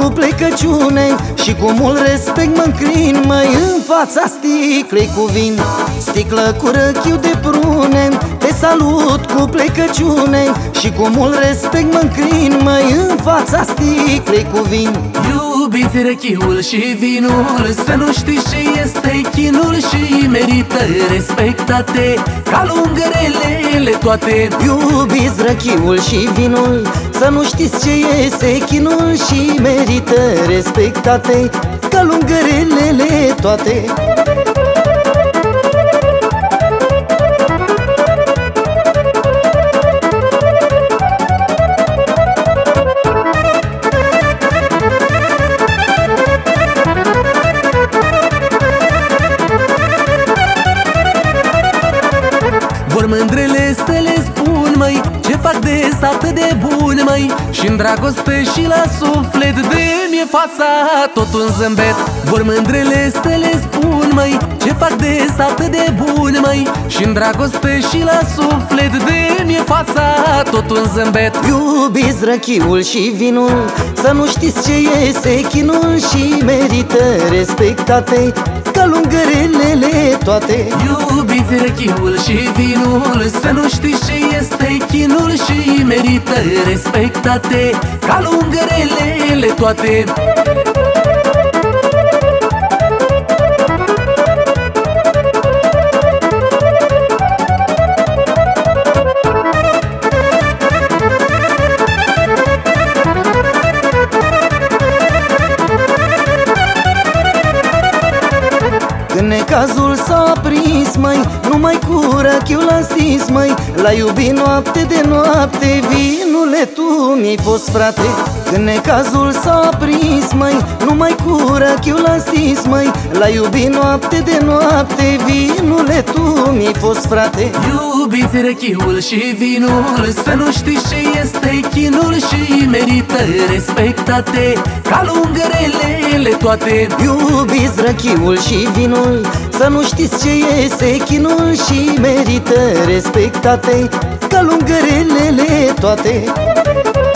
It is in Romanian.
cu plecăciune și cu mult respect mă încrin, măi, în fața sticlei cu vin. Sticlă cu răchiu de prune, te salut cu plecăciune și cu mult respect mă încrin, măi, în fața sticlei cu vin. Iubiți răchiul și vinul, să nu știți ce este chinul și merită respectate ca lungărelele toate. Iubiți răchiul și vinul, să nu știți ce este chinul și merită respectate ca lungărelele toate. Vor mândrele să le spun, măi, ce fac de atât de bun, măi, și-n dragoste și la suflet de mi-e fața tot un zâmbet. Vor mândrele să le spun, măi, ce fac de atât de bun, măi, și-n dragoste și la suflet de mi-e fața tot un zâmbet. Iubiți răchiul și vinul, să nu știți ce este chinul și merită respectate ca lungărelele toate. Iubiți răchiul și vinul, să nu știți ce este chinul și merită respectate ca lungărelele toate. Când necazul s-a aprins, măi, numai cu răchiul l-am stins, măi, l-ai iubit noapte de noapte, vinule, tu mi-ai fost frate. Când necazul s-a aprins, măi, numai cu răchiul l-am stins, măi, l-ai iubit noapte de noapte, vinule, tu mi-ai fost frate. Iubiți răchiul și vinul, să nu știți ce este chinul și merită respectate ca lungărelele toate. Iubiți răchiul și vinul, să nu știți ce este chinul și merită respectate ca lungărelele toate.